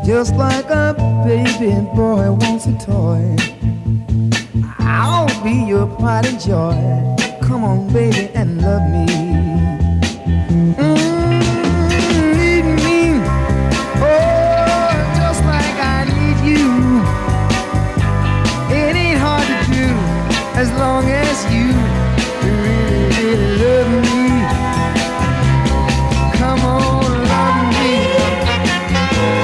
Just like a baby boy wants a toy, I'll be your pride and joy. Come on, baby, and love me.